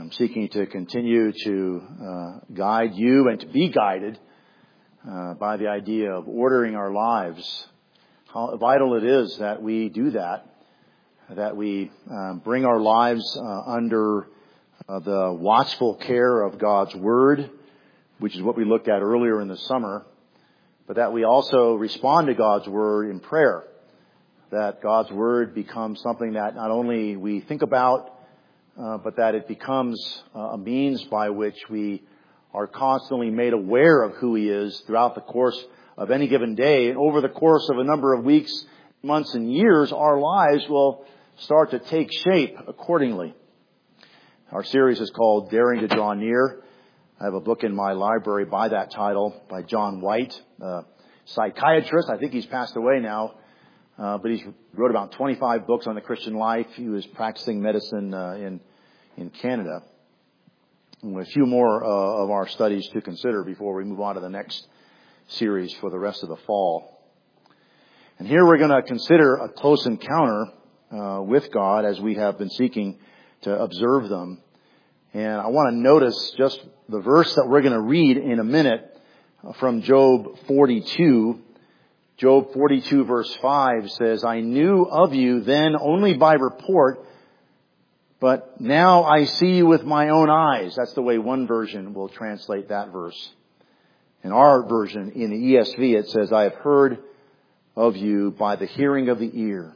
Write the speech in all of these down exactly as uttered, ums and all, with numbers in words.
I'm seeking to continue to uh, guide you and to be guided uh, by the idea of ordering our lives. How vital it is that we do that, that we uh, bring our lives uh, under uh, the watchful care of God's Word, which is what we looked at earlier in the summer, but that we also respond to God's Word in prayer, that God's Word becomes something that not only we think about, Uh, but that it becomes uh, a means by which we are constantly made aware of who He is throughout the course of any given day. And over the course of a number of weeks, months, and years, our lives will start to take shape accordingly. Our series is called Daring to Draw Near. I have a book in my library by that title by John White, a psychiatrist. I think he's passed away now. Uh, but he wrote about twenty-five books on the Christian life. He was practicing medicine uh, in in Canada. And a few more uh, of our studies to consider before we move on to the next series for the rest of the fall. And here we're going to consider a close encounter uh, with God as we have been seeking to observe them. And I want to notice just the verse that we're going to read in a minute from Job forty-two. Job forty-two verse five says, I knew of you then only by report, but now I see you with my own eyes. That's the way one version will translate that verse. In our version, in the E S V, it says, I have heard of you by the hearing of the ear.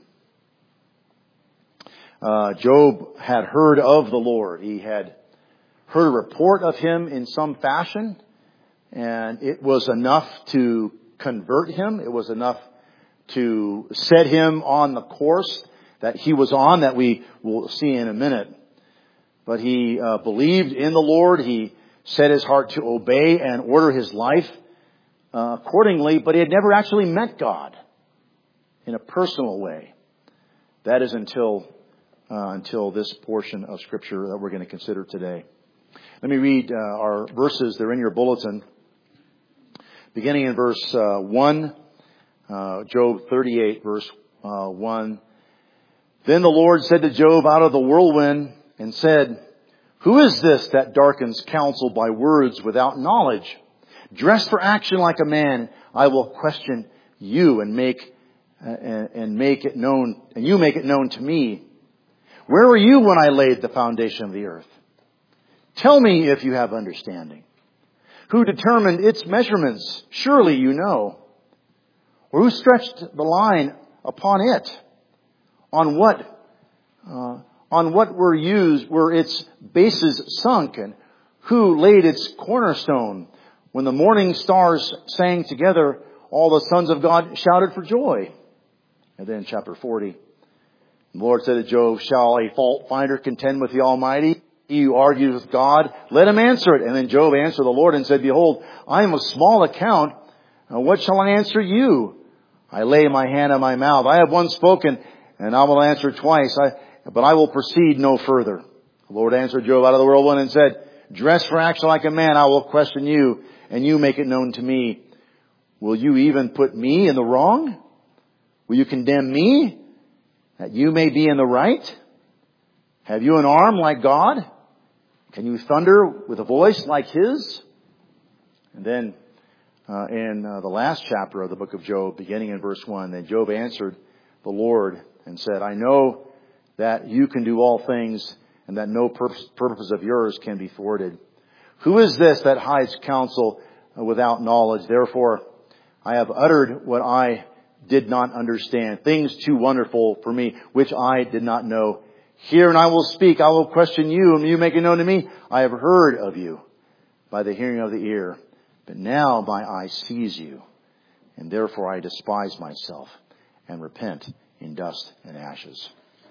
Uh, Job had heard of the Lord. He had heard a report of Him in some fashion, and it was enough to convert him. It was enough to set him on the course that he was on, that we will see in a minute. But he uh, believed in the Lord. He set his heart to obey and order his life uh, accordingly, but he had never actually met God in a personal way. That is until uh, until this portion of Scripture that we're going to consider today. Let me read uh, our verses. They're in your bulletin. Beginning in verse uh, one, uh, Job thirty-eight, verse uh, one. Then the Lord said to Job out of the whirlwind and said, Who is this that darkens counsel by words without knowledge? Dress for action like a man. I will question you and make uh, and, and make it known, and you make it known to me. Where were you when I laid the foundation of the earth? Tell me if you have understanding. Who determined its measurements? Surely you know. Or who stretched the line upon it? On what, uh, on what were used, were its bases sunk? And who laid its cornerstone? When the morning stars sang together, all the sons of God shouted for joy. And then chapter forty. The Lord said to Job, Shall a fault finder contend with the Almighty? He who argues with God, let him answer it. And then Job answered the Lord and said, Behold, I am of small account. Now what shall I answer you? I lay my hand on my mouth. I have once spoken, and I will answer twice. I, but I will proceed no further. The Lord answered Job out of the whirlwind and said, Dress for action like a man. I will question you, and you make it known to me. Will you even put me in the wrong? Will you condemn me, that you may be in the right? Have you an arm like God? Can you thunder with a voice like His? And then uh, in uh, the last chapter of the book of Job, beginning in verse one, then Job answered the Lord and said, I know that you can do all things and that no purpose, purpose of yours can be thwarted. Who is this that hides counsel without knowledge? Therefore, I have uttered what I did not understand, things too wonderful for me, which I did not know. Hear and I will speak. I will question you and you make it known to me. I have heard of you by the hearing of the ear. But now my eye sees you. And therefore I despise myself and repent in dust and ashes.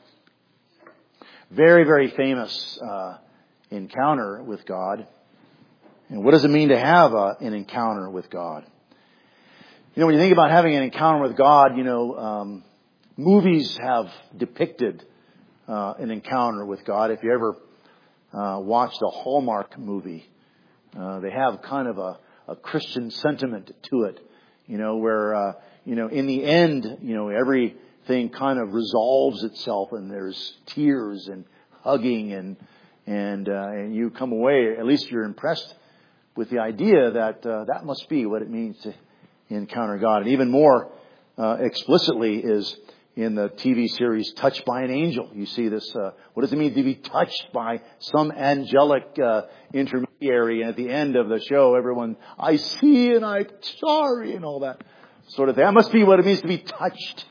Very, very famous uh, encounter with God. And what does it mean to have a, an encounter with God? You know, when you think about having an encounter with God, you know, um, movies have depicted Uh, an encounter with God. If you ever uh, watched a Hallmark movie, uh, they have kind of a, a Christian sentiment to it, you know, where, uh, you know, in the end, you know, everything kind of resolves itself and there's tears and hugging and, And, uh, and you come away, at least you're impressed with the idea that uh, that must be what it means to encounter God. And even more uh, explicitly is in the T V series Touched by an Angel. You see this, uh, what does it mean to be touched by some angelic uh, intermediary? And at the end of the show, everyone, I see and I'm sorry and all that sort of thing. That must be what it means to be touched.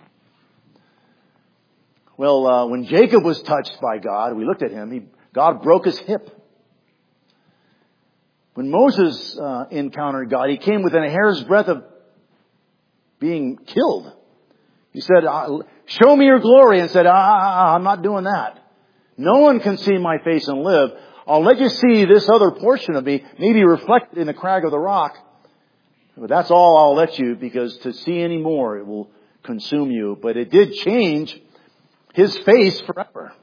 Well, uh, when Jacob was touched by God, we looked at him, he, God broke his hip. When Moses uh, encountered God, he came within a hair's breadth of being killed. He said, show me your glory, and said, ah, I'm not doing that. No one can see my face and live. I'll let you see this other portion of me, maybe reflected in the crag of the rock. But that's all I'll let you, because to see any more, it will consume you. But it did change his face forever.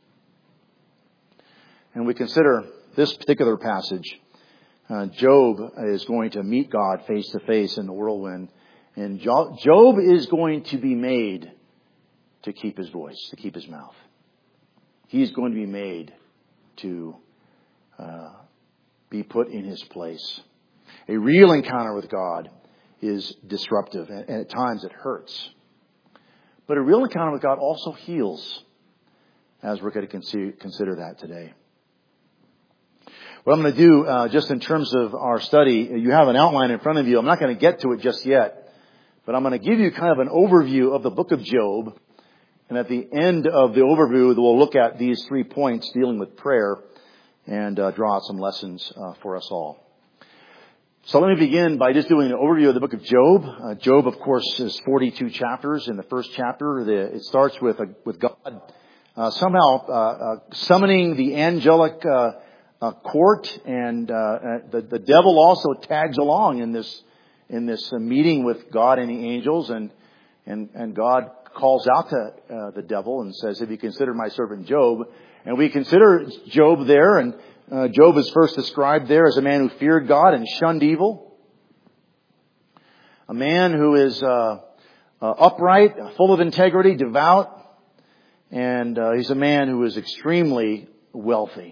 And we consider this particular passage. Uh, Job is going to meet God face to face in the whirlwind. And Job is going to be made to keep his voice, to keep his mouth. He's going to be made to uh, be put in his place. A real encounter with God is disruptive, and at times it hurts. But a real encounter with God also heals, as we're going to consider that today. What I'm going to do, uh, just in terms of our study, you have an outline in front of you. I'm not going to get to it just yet, but I'm going to give you kind of an overview of the book of Job. And at the end of the overview, we'll look at these three points dealing with prayer and uh, draw out some lessons uh, for us all. So let me begin by just doing an overview of the book of Job. Uh, Job, of course, is forty-two chapters. In the first chapter, the, it starts with a, with God uh, somehow uh, uh, summoning the angelic uh, uh, court, and uh, the, the devil also tags along in this in this uh, meeting with God and the angels, and and and God calls out to uh, the devil and says, "Have you considered my servant Job?" And we consider Job there, and Uh, Job is first described there as a man who feared God and shunned evil. A man who is uh, uh, upright, full of integrity, devout. And uh, he's a man who is extremely wealthy.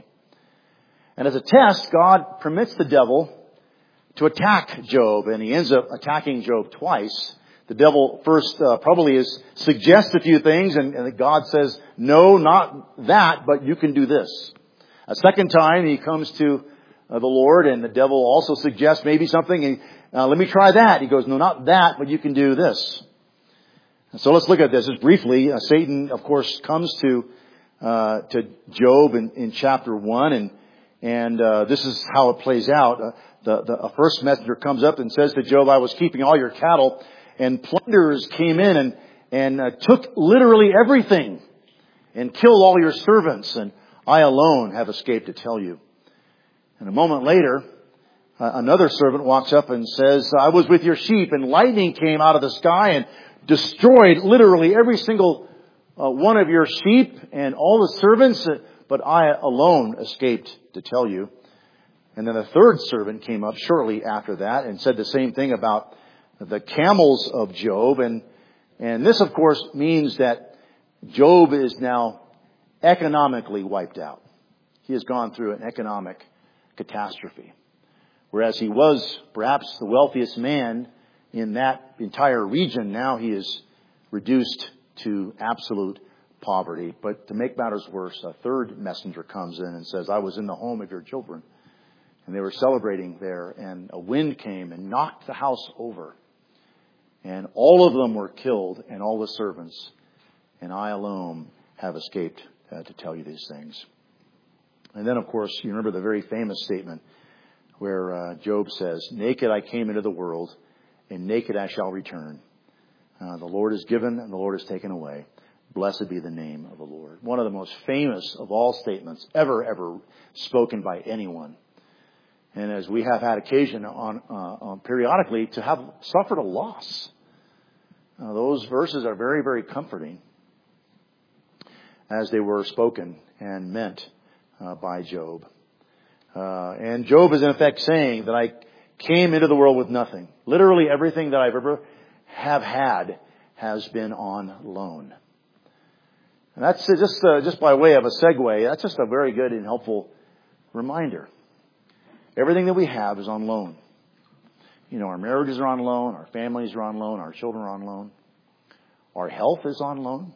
And as a test, God permits the devil to attack Job. And he ends up attacking Job twice. The devil first uh, probably is, suggests a few things. And, and God says, no, not that, but you can do this. A second time, he comes to uh, the Lord, and the devil also suggests maybe something. And, uh, let me try that. He goes, no, not that, but you can do this. And so let's look at this just briefly. Uh, Satan, of course, comes to uh, to Job in, in chapter one, and and uh, this is how it plays out. Uh, the the a first messenger comes up and says to Job, "I was keeping all your cattle, and plunderers came in and and uh, took literally everything, and killed all your servants, and I alone have escaped to tell you." And a moment later, uh, another servant walks up and says, "I was with your sheep, and lightning came out of the sky and destroyed literally every single uh, one of your sheep and all the servants, but I alone escaped to tell you." And then a third servant came up shortly after that and said the same thing about the camels of Job. And, and this, of course, means that Job is now economically wiped out. He has gone through an economic catastrophe. Whereas he was perhaps the wealthiest man in that entire region, now he is reduced to absolute poverty. But to make matters worse, a third messenger comes in and says, "I was in the home of your children, and they were celebrating there, and a wind came and knocked the house over, and all of them were killed, and all the servants, and I alone have escaped Uh, to tell you these things." And then, of course, you remember the very famous statement where uh, Job says, "Naked I came into the world, and naked I shall return. Uh, the Lord is given, and the Lord is taken away. Blessed be the name of the Lord." One of the most famous of all statements ever, ever spoken by anyone. And as we have had occasion on, uh, on periodically to have suffered a loss, uh, those verses are very, very comforting, as they were spoken and meant uh, by Job. Uh, and Job is in effect saying that I came into the world with nothing. Literally everything that I've ever have had has been on loan. And that's just uh, just by way of a segue. That's just a very good and helpful reminder. Everything that we have is on loan. You know, our marriages are on loan, our families are on loan, our children are on loan. Our health is on loan.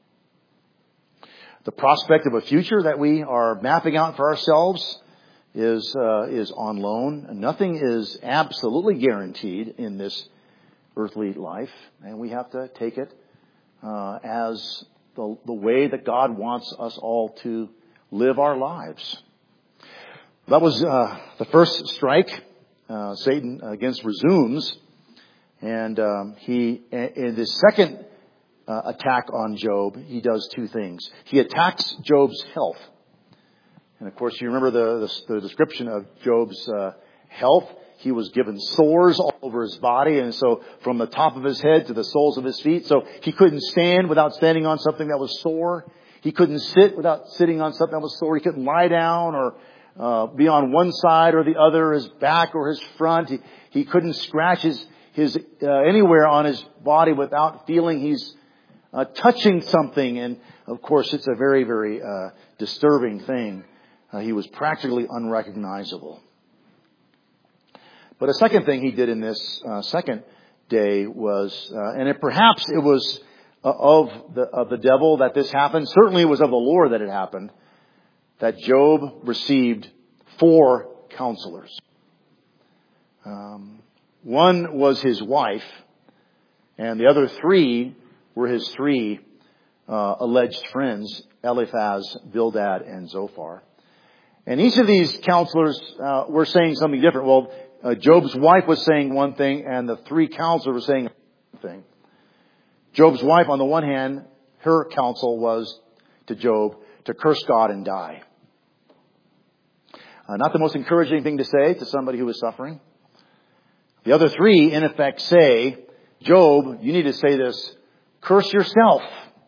The prospect of a future that we are mapping out for ourselves is uh, is on loan. Nothing is absolutely guaranteed in this earthly life, and we have to take it uh, as the, the way that God wants us all to live our lives. That was uh, the first strike. Uh, Satan against resumes, and um, he in the second uh, attack on Job, he does two things. He attacks Job's health, and of course, you remember the the, the description of Job's uh, health. He was given sores all over his body, and so from the top of his head to the soles of his feet. So he couldn't stand without standing on something that was sore. He couldn't sit without sitting on something that was sore. He couldn't lie down or Uh, be on one side or the other, his back or his front. He, he couldn't scratch his, his uh, anywhere on his body without feeling he's uh, touching something. And of course, it's a very, very uh, disturbing thing. Uh, he was practically unrecognizable. But a second thing he did in this uh, second day was, uh, and it, perhaps it was uh, of the of the devil that this happened. Certainly, it was of the Lord that it happened. That Job received four counselors. Um, one was his wife, and the other three were his three uh, alleged friends, Eliphaz, Bildad, and Zophar. And each of these counselors uh, were saying something different. Well, uh, Job's wife was saying one thing, and the three counselors were saying another thing. Job's wife, on the one hand, her counsel was to Job to curse God and die. Uh, not the most encouraging thing to say to somebody who is suffering. The other three, in effect, say, Job, you need to say this, curse yourself.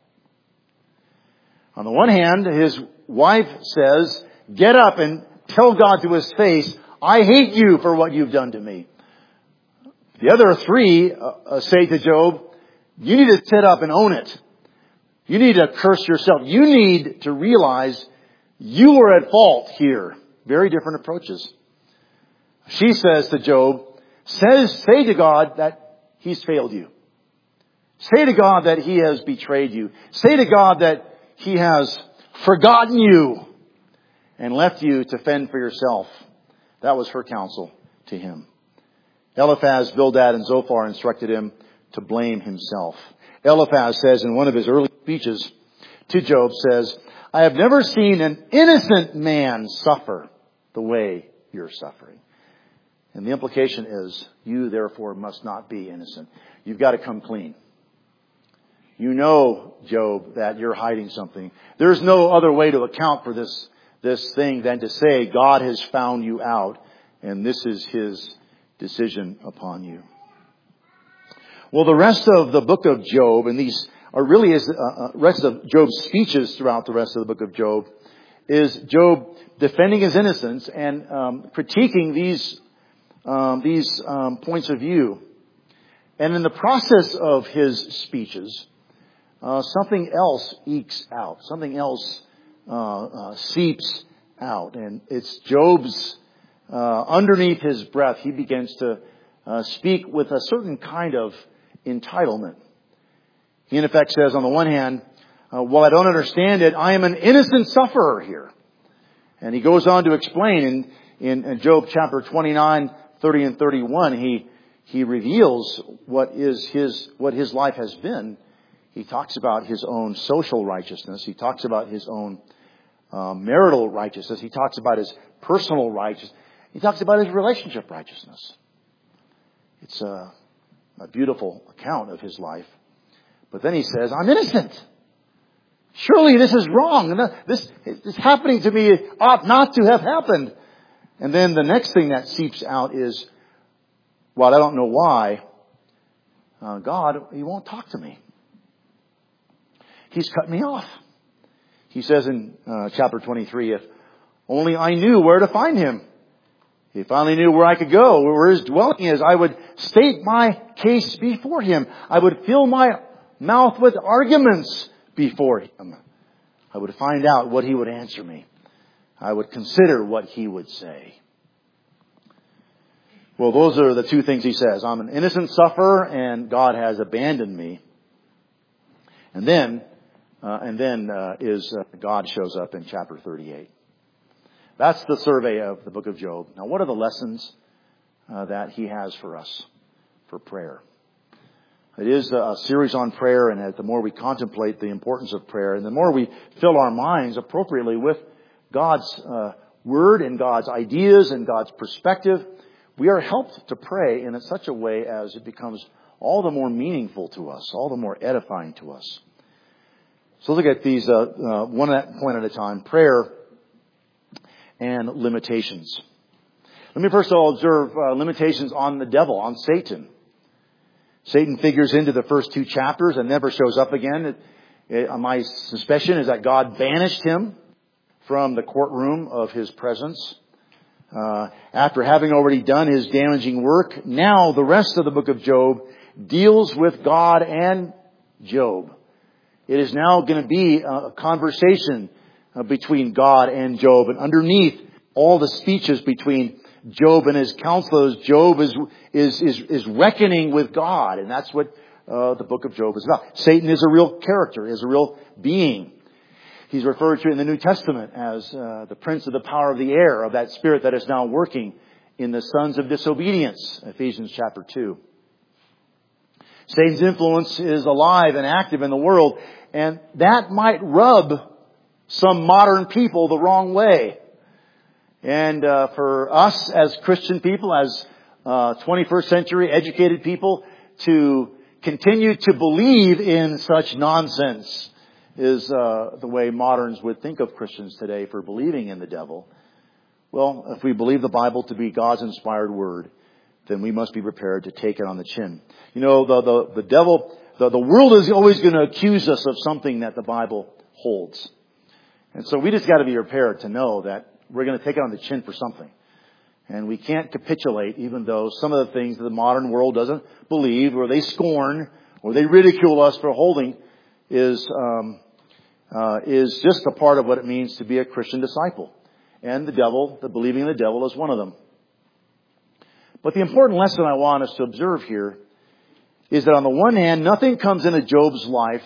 On the one hand, his wife says, get up and tell God to his face, I hate you for what you've done to me. The other three uh, say to Job, you need to sit up and own it. You need to curse yourself. You need to realize you were at fault here. Very different approaches. She says to Job, says, say to God that he's failed you. Say to God that he has betrayed you. Say to God that he has forgotten you and left you to fend for yourself. That was her counsel to him. Eliphaz, Bildad, and Zophar instructed him to blame himself. Eliphaz says in one of his early speeches to Job, says, I have never seen an innocent man suffer the way you're suffering. And the implication is, you therefore must not be innocent. You've got to come clean. You know, Job, that you're hiding something. There's no other way to account for this, this thing than to say God has found you out and this is his decision upon you. Well, the rest of the book of Job, and these are really is uh, rest of Job's speeches throughout the rest of the book of Job, is Job defending his innocence and um, critiquing these um, these um, points of view. And in the process of his speeches, uh, something else ekes out, something else uh, uh, seeps out, and it's Job's uh, underneath his breath. He begins to uh, speak with a certain kind of entitlement. He in effect says, on the one hand, uh, while I don't understand it, I am an innocent sufferer here. And he goes on to explain in, in, in Job chapter twenty-nine, thirty and thirty-one, he, he reveals what is his, what his life has been. He talks about his own social righteousness. He talks about his own uh, marital righteousness. He talks about his personal righteousness. He talks about his relationship righteousness. It's a, a beautiful account of his life. But then he says, I'm innocent. Surely this is wrong. This is happening to me. It ought not to have happened. And then the next thing that seeps out is, well, I don't know why, uh, God, he won't talk to me. He's cut me off. He says in uh, chapter twenty-three, if only I knew where to find him. If I only knew where I could go, where his dwelling is, I would state my case before him. I would fill my mouth with arguments before him. I would find out what he would answer me. I would consider what he would say. Well, those are the two things he says. I'm an innocent sufferer and God has abandoned me. And then, uh, and then uh, is uh, God shows up in chapter thirty-eight. That's the survey of the book of Job. Now, what are the lessons uh, that he has for us for prayer? It is a series on prayer, and the more we contemplate the importance of prayer, and the more we fill our minds appropriately with God's uh, Word and God's ideas and God's perspective, we are helped to pray in such a way as it becomes all the more meaningful to us, all the more edifying to us. So look at these uh, uh, one point at a time. Prayer and limitations. Let me first of all observe uh, limitations on the devil, on Satan. Satan figures into the first two chapters and never shows up again. It, it, my suspicion is that God banished him from the courtroom of his presence. Uh, after having already done his damaging work, now the rest of the book of Job deals with God and Job. It is now going to be a conversation between God and Job. And underneath all the speeches between Job and his counselors, Job is is is, is reckoning with God. And that's what uh, the book of Job is about. Satan is a real character, is a real being. He's referred to in the New Testament as uh, the prince of the power of the air, of that spirit that is now working in the sons of disobedience, Ephesians chapter two. Satan's influence is alive and active in the world, and that might rub some modern people the wrong way. And uh, for us as Christian people, as uh, twenty-first century educated people, to continue to believe in such nonsense is uh, the way moderns would think of Christians today for believing in the devil. Well, if we believe the Bible to be God's inspired word, then we must be prepared to take it on the chin. You know, the the, the devil, the, the world is always going to accuse us of something that the Bible holds. And so we just got to be prepared to know that we're going to take it on the chin for something. And we can't capitulate, even though some of the things that the modern world doesn't believe, or they scorn, or they ridicule us for holding, is um, uh, is just a part of what it means to be a Christian disciple. And the devil, the believing in the devil, is one of them. But the important lesson I want us to observe here is that on the one hand, nothing comes into Job's life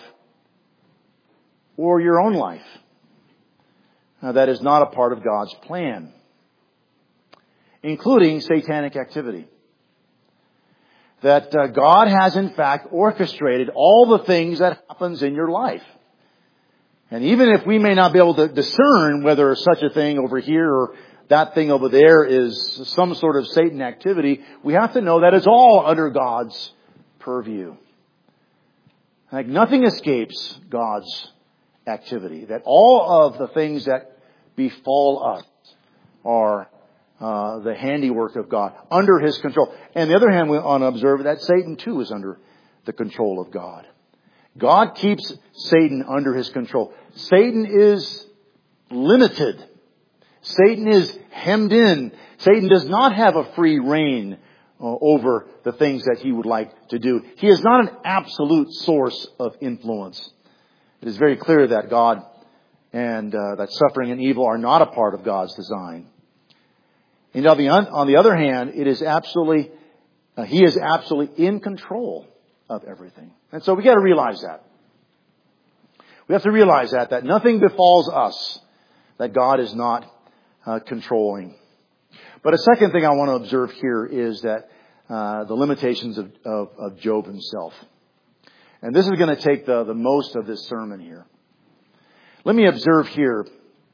or your own life Now, that is not a part of God's plan, including satanic activity. That uh, God has in fact orchestrated all the things that happens in your life. And even if we may not be able to discern whether such a thing over here or that thing over there is some sort of Satan activity, we have to know that it's all under God's purview. Like nothing escapes God's activity. That all of the things that befall us are uh, the handiwork of God, under His control. And on the other hand, we want to observe that Satan too is under the control of God. God keeps Satan under His control. Satan is limited. Satan is hemmed in. Satan does not have a free reign uh, over the things that he would like to do. He is not an absolute source of influence. It is very clear that God and uh, that suffering and evil are not a part of God's design. And on the, on the other hand, it is absolutely, uh, He is absolutely in control of everything. And so we got to realize that. We have to realize that, that nothing befalls us that God is not uh, controlling. But a second thing I want to observe here is that uh, the limitations of, of, of Job himself. And this is going to take the, the most of this sermon here. Let me observe here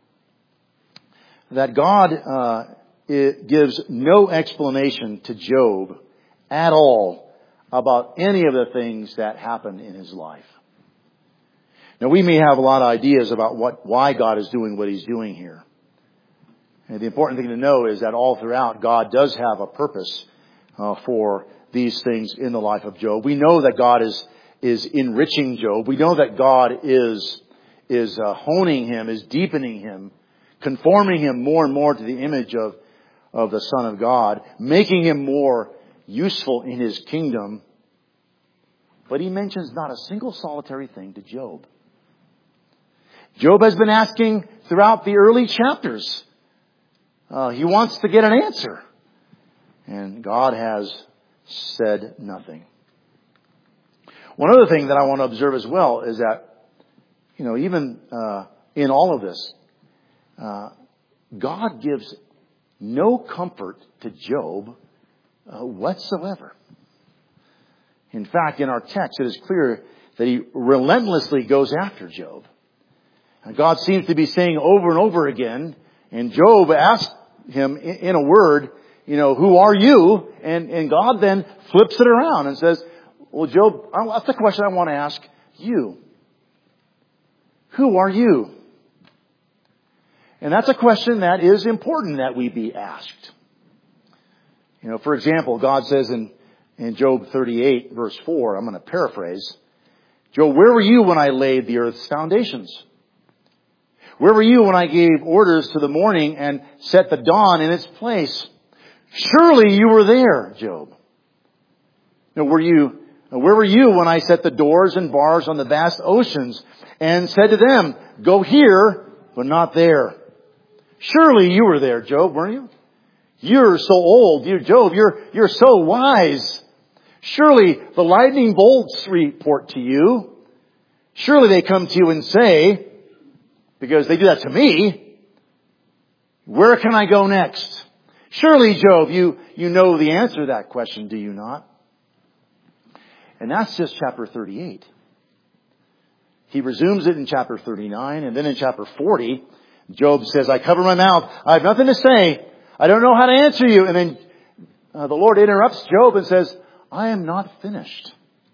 that God uh, it gives no explanation to Job at all about any of the things that happened in his life. Now, we may have a lot of ideas about what why God is doing what He's doing here. And the important thing to know is that all throughout, God does have a purpose uh, for these things in the life of Job. We know that God is is enriching Job. We know that God is is uh, honing him, is deepening him, conforming him more and more to the image of of the Son of God, making him more useful in His kingdom. But He mentions not a single solitary thing to Job. Job has been asking throughout the early chapters Uh, he wants to get an answer. And God has said nothing. One other thing that I want to observe as well is that, you know, even uh, in all of this, uh, God gives no comfort to Job uh, whatsoever. In fact, in our text, it is clear that he relentlessly goes after Job. And God seems to be saying over and over again, and Job asked him in, in a word, you know, who are you? And, and God then flips it around and says, well, Job, that's the question I want to ask you. Who are you? And that's a question that is important that we be asked. You know, for example, God says in, in Job thirty-eight, verse four, I'm going to paraphrase, Job, where were you when I laid the earth's foundations? Where were you when I gave orders to the morning and set the dawn in its place? Surely you were there, Job. Now, were you, where were you when I set the doors and bars on the vast oceans and said to them, go here, but not there? Surely you were there, Job, weren't you? You're so old, dear Job. You're, you're so wise. Surely the lightning bolts report to you. Surely they come to you and say, because they do that to me, where can I go next? Surely, Job, you, you know the answer to that question, do you not? And that's just chapter thirty-eight. He resumes it in chapter thirty-nine, and then in chapter forty, Job says, I cover my mouth. I have nothing to say. I don't know how to answer you. And then uh, the Lord interrupts Job and says, I am not finished.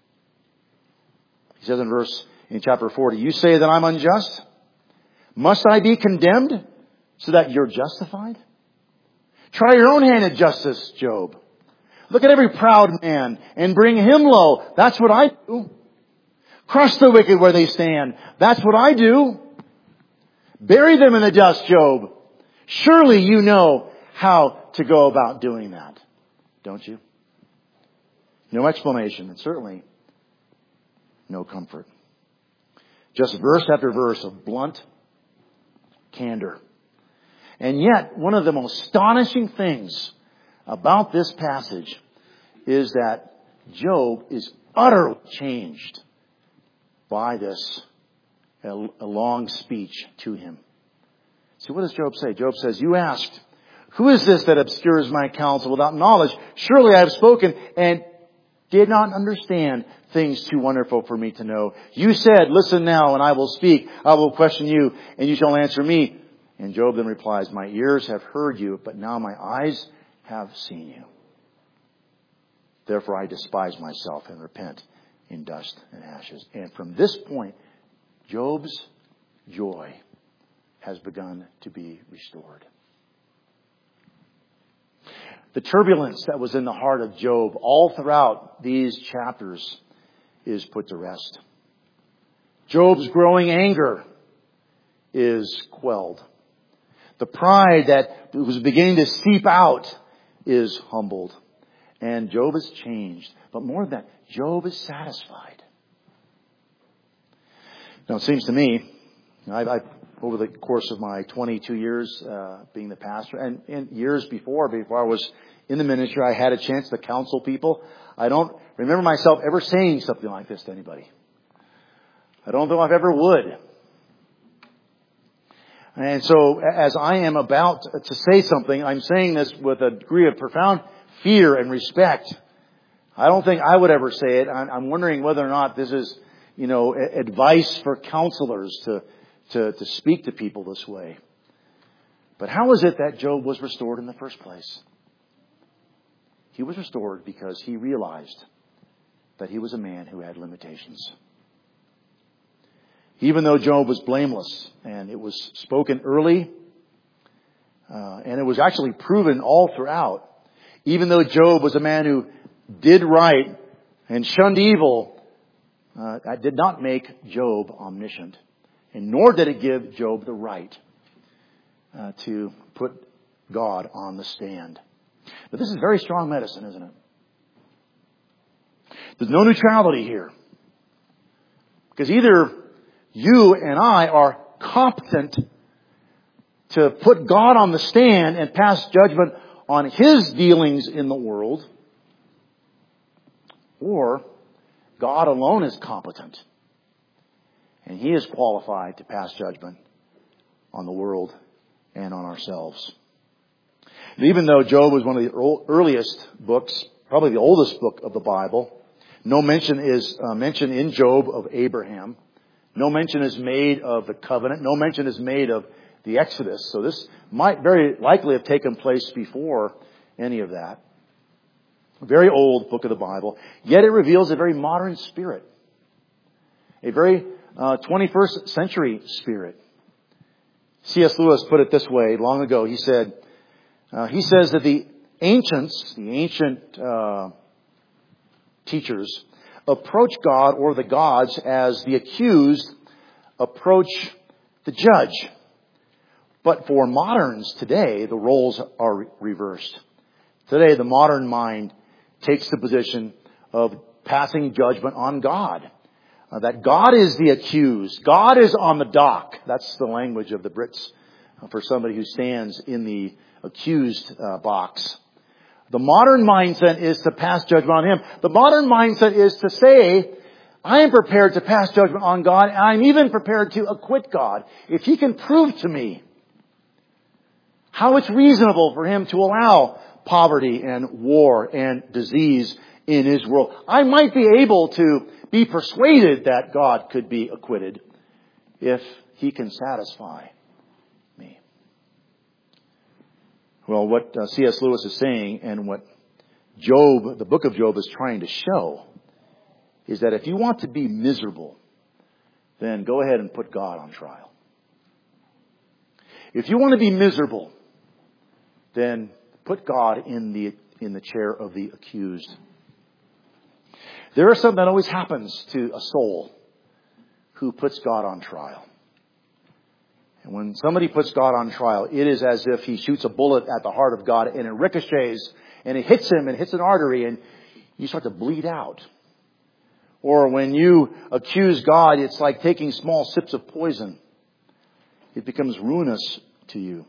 He says in verse, in chapter forty, you say that I'm unjust? Must I be condemned so that you're justified? Try your own hand at justice, Job. Look at every proud man and bring him low. That's what I do. Crush the wicked where they stand. That's what I do. Bury them in the dust, Job. Surely you know how to go about doing that, don't you? No explanation, and certainly no comfort. Just verse after verse of blunt candor. And yet, one of the most astonishing things about this passage is that Job is utterly changed by this a, a long speech to him. See, what does Job say? Job says, you asked, who is this that obscures my counsel without knowledge? Surely I have spoken and did not understand things too wonderful for me to know. You said, listen now and I will speak. I will question you and you shall answer me. And Job then replies, my ears have heard you, but now my eyes have seen you. Therefore I despise myself and repent in dust and ashes. And from this point, Job's joy has begun to be restored. The turbulence that was in the heart of Job all throughout these chapters is put to rest. Job's growing anger is quelled. The pride that was beginning to seep out is humbled. And Job is changed. But more than that, Job is satisfied. Now, it seems to me, I've, I've over the course of my twenty-two years uh, being the pastor, and, and years before, before I was in the ministry, I had a chance to counsel people. I don't remember myself ever saying something like this to anybody. I don't know if I ever would. And so as I am about to say something, I'm saying this with a degree of profound fear and respect. I don't think I would ever say it. I'm wondering whether or not this is, you know, advice for counselors to, to, to speak to people this way. But how is it that Job was restored in the first place? He was restored because he realized that he was a man who had limitations. Even though Job was blameless, and it was spoken early, uh, and it was actually proven all throughout, even though Job was a man who did right and shunned evil, uh, that did not make Job omniscient. And nor did it give Job the right uh, to put God on the stand. But this is very strong medicine, isn't it? There's no neutrality here. Because either you and I are competent to put God on the stand and pass judgment on His dealings in the world, or God alone is competent and He is qualified to pass judgment on the world and on ourselves. And even though Job was one of the earliest books, probably the oldest book of the Bible, no mention is uh, mentioned in Job of Abraham. No mention is made of the covenant. No mention is made of the Exodus. So this might very likely have taken place before any of that. A very old book of the Bible. Yet it reveals a very modern spirit. A very uh, twenty-first century spirit. C S Lewis put it this way long ago. He said, uh, he says that the ancients, the ancient uh, teachers, approach God or the gods as the accused approach the judge. But for moderns today, the roles are reversed. Today, the modern mind takes the position of passing judgment on God. Uh, that God is the accused. God is on the dock. That's the language of the Brits uh, for somebody who stands in the accused uh, box. The modern mindset is to pass judgment on Him. The modern mindset is to say, I am prepared to pass judgment on God, and I'm even prepared to acquit God if He can prove to me how it's reasonable for Him to allow poverty and war and disease in His world. I might be able to be persuaded that God could be acquitted if He can satisfy me. Well, what uh, C S Lewis is saying and what Job, the book of Job, is trying to show is that if you want to be miserable, then go ahead and put God on trial. If you want to be miserable, then put God in the in the chair of the accused. There is something that always happens to a soul who puts God on trial. And when somebody puts God on trial, it is as if he shoots a bullet at the heart of God and it ricochets and it hits him and hits an artery and you start to bleed out. Or when you accuse God, it's like taking small sips of poison. It becomes ruinous to you.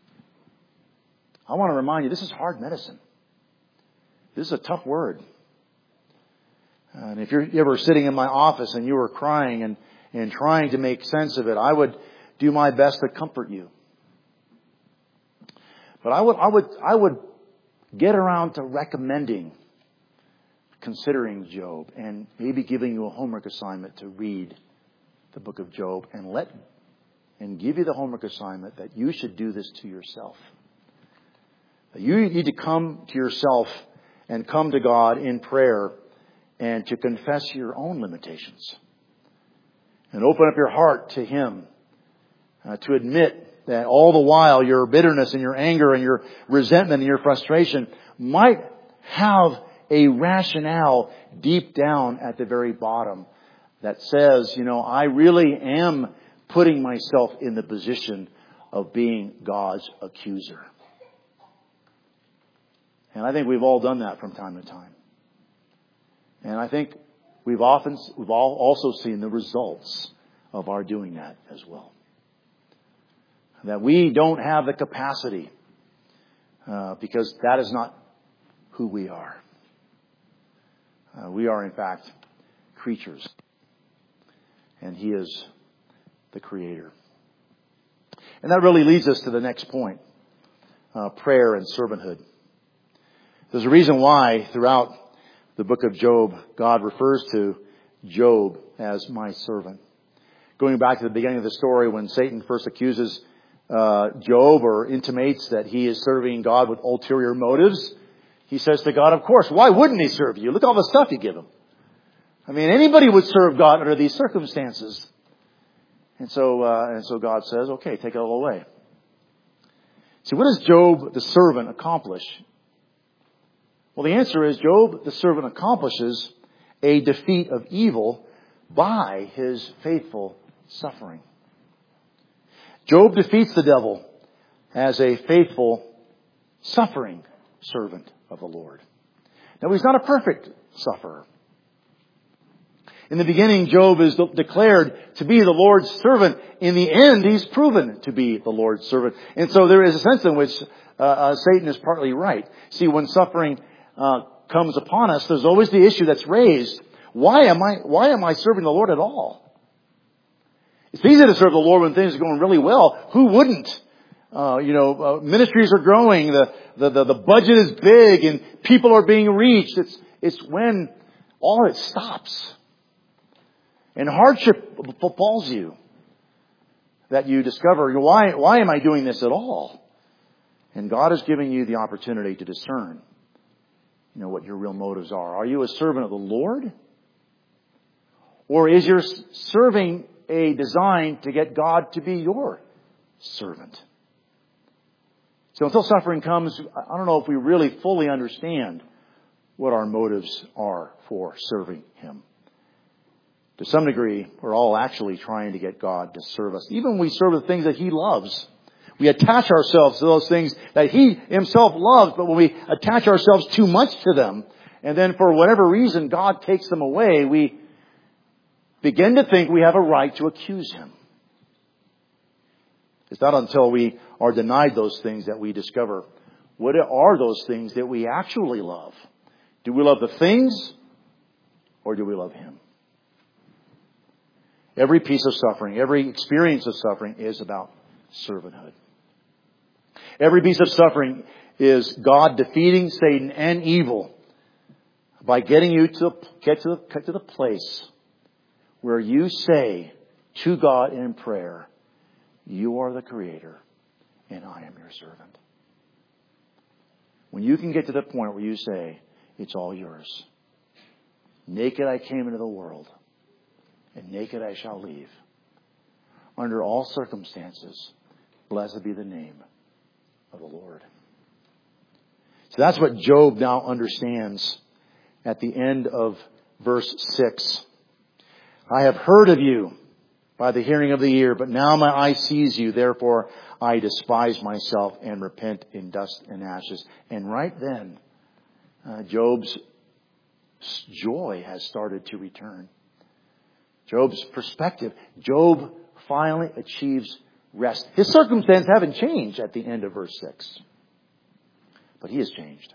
I want to remind you, this is hard medicine. This is a tough word. And if you're ever sitting in my office and you were crying and, and trying to make sense of it, I would do my best to comfort you. But I would, I would, I would get around to recommending considering Job and maybe giving you a homework assignment to read the book of Job and let, and give you the homework assignment that you should do this to yourself. You need to come to yourself and come to God in prayer and to confess your own limitations. And open up your heart to Him. Uh, to admit that all the while your bitterness and your anger and your resentment and your frustration might have a rationale deep down at the very bottom that says, you know, I really am putting myself in the position of being God's accuser. And I think we've all done that from time to time. And I think we've often, we've all also seen the results of our doing that as well. That we don't have the capacity, uh, because that is not who we are. Uh, we are, in fact, creatures. And He is the Creator. And that really leads us to the next point. Uh, prayer and servanthood. There's a reason why throughout the book of Job, God refers to Job as my servant. Going back to the beginning of the story when Satan first accuses uh, Job or intimates that he is serving God with ulterior motives, he says to God, of course, why wouldn't He serve you? Look at all the stuff you give Him. I mean, anybody would serve God under these circumstances. And so, uh, and so God says, okay, take it all away. See, what does Job the servant accomplish? Well, the answer is Job, the servant, accomplishes a defeat of evil by his faithful suffering. Job defeats the devil as a faithful, suffering servant of the Lord. Now, he's not a perfect sufferer. In the beginning, Job is declared to be the Lord's servant. In the end, he's proven to be the Lord's servant. And so there is a sense in which uh, uh, Satan is partly right. See, when suffering uh, comes upon us, there's always the issue that's raised. Why am I, why am I serving the Lord at all? It's easy to serve the Lord when things are going really well. Who wouldn't? Uh, you know, uh, ministries are growing. The, the, the, the budget is big and people are being reached. It's, it's when all it stops. And hardship befalls you that you discover, why, why am I doing this at all? And God is giving you the opportunity to discern, you know, what your real motives are. Are you a servant of the Lord? Or is your serving a design to get God to be your servant? So until suffering comes, I don't know if we really fully understand what our motives are for serving Him. To some degree, we're all actually trying to get God to serve us. Even when we serve the things that He loves, we attach ourselves to those things that He Himself loves, but when we attach ourselves too much to them, and then for whatever reason God takes them away, we begin to think we have a right to accuse Him. It's not until we are denied those things that we discover what are those things that we actually love. Do we love the things or do we love Him? Every piece of suffering, every experience of suffering is about servanthood. Every piece of suffering is God defeating Satan and evil by getting you to get to the, get to the place where you say to God in prayer, "You are the Creator and I am your servant." When you can get to the point where you say, "It's all yours. Naked I came into the world, and naked I shall leave. Under all circumstances, blessed be the name of the Lord." So that's what Job now understands at the end of verse six. "I have heard of you by the hearing of the ear, but now my eye sees you. Therefore I despise myself and repent in dust and ashes." And right then, uh, Job's joy has started to return. Job's perspective. Job finally achieves rest. His circumstances haven't changed at the end of verse six. But he has changed.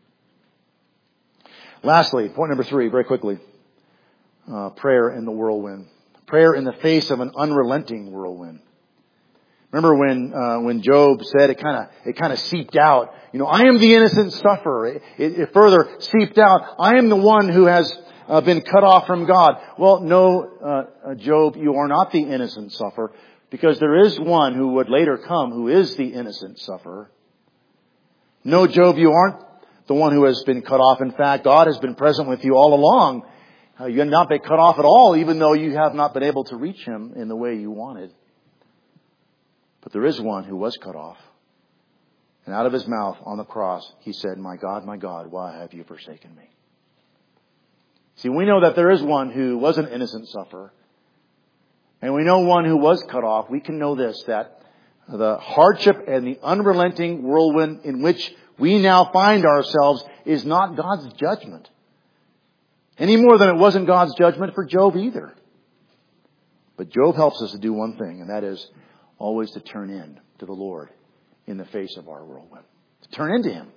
Lastly, point number three, very quickly. Uh, prayer in the whirlwind. Prayer in the face of an unrelenting whirlwind. Remember when uh, when Job said it kind of it kind of seeped out. You know, I am the innocent sufferer. It, it, it further seeped out. I am the one who has Uh, been cut off from God. Well, no, uh, uh, Job, you are not the innocent sufferer, because there is one who would later come who is the innocent sufferer. No, Job, you aren't the one who has been cut off. In fact, God has been present with you all along. Uh, you have not been cut off at all, even though you have not been able to reach Him in the way you wanted. But there is one who was cut off. And out of His mouth on the cross, He said, "My God, my God, why have you forsaken me?" See, we know that there is one who was an innocent sufferer. And we know one who was cut off. We can know this, that the hardship and the unrelenting whirlwind in which we now find ourselves is not God's judgment. Any more than it wasn't God's judgment for Job either. But Job helps us to do one thing, and that is always to turn in to the Lord in the face of our whirlwind. To turn into Him.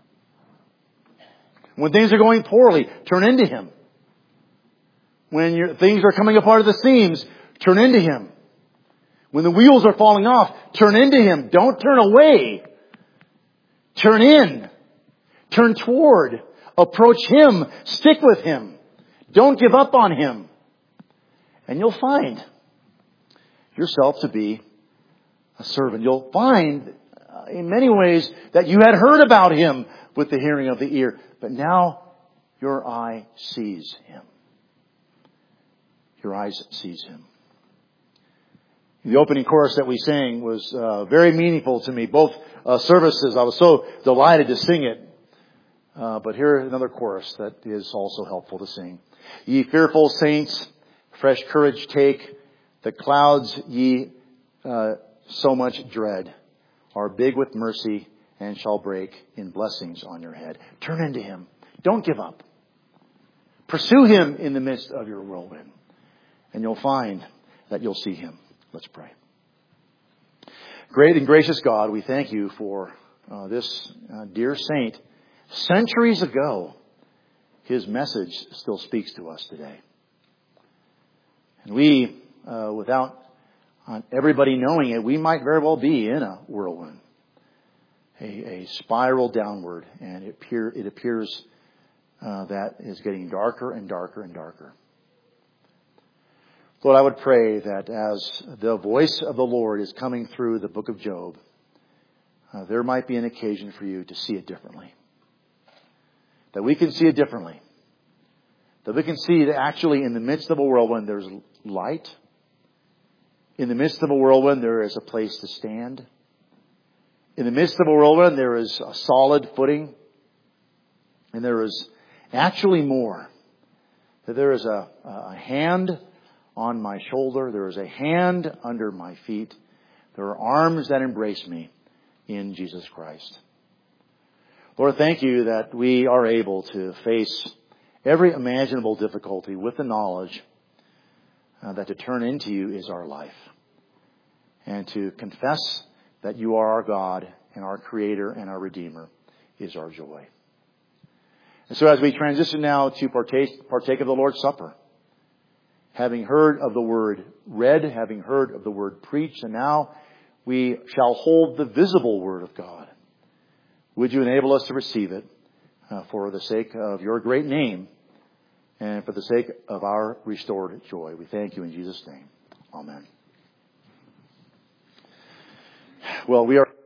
When things are going poorly, turn into Him. When your, things are coming apart at the seams, turn into Him. When the wheels are falling off, turn into Him. Don't turn away. Turn in. Turn toward. Approach Him. Stick with Him. Don't give up on Him. And you'll find yourself to be a servant. You'll find uh, in many ways that you had heard about Him with the hearing of the ear, but now your eye sees Him. Your eyes sees Him. The opening chorus that we sang was uh, very meaningful to me. Both uh, services, I was so delighted to sing it. Uh, but here another chorus that is also helpful to sing. "Ye fearful saints, fresh courage take. The clouds ye uh, so much dread are big with mercy and shall break in blessings on your head." Turn into Him. Don't give up. Pursue Him in the midst of your whirlwind, and you'll find that you'll see Him. Let's pray. Great and gracious God, we thank You for uh, this uh, dear saint. Centuries ago, his message still speaks to us today. And we, uh, without uh, everybody knowing it, we might very well be in a whirlwind, a, a spiral downward, and it, appear, it appears uh, that is getting darker and darker and darker. Lord, I would pray that as the voice of the Lord is coming through the book of Job, uh, there might be an occasion for You to see it differently. That we can see it differently. That we can see that actually in the midst of a whirlwind there's light. In the midst of a whirlwind there is a place to stand. In the midst of a whirlwind there is a solid footing. And there is actually more. That there is a, a hand on my shoulder. There is a hand under my feet. There are arms that embrace me in Jesus Christ. Lord, thank You that we are able to face every imaginable difficulty with the knowledge uh, that to turn into You is our life. And to confess that You are our God and our Creator and our Redeemer is our joy. And so as we transition now to partake, partake of the Lord's Supper, having heard of the Word read, having heard of the Word preached, and now we shall hold the visible Word of God. Would You enable us to receive it uh, for the sake of Your great name and for the sake of our restored joy. We thank You in Jesus' name. Amen. Well, we are...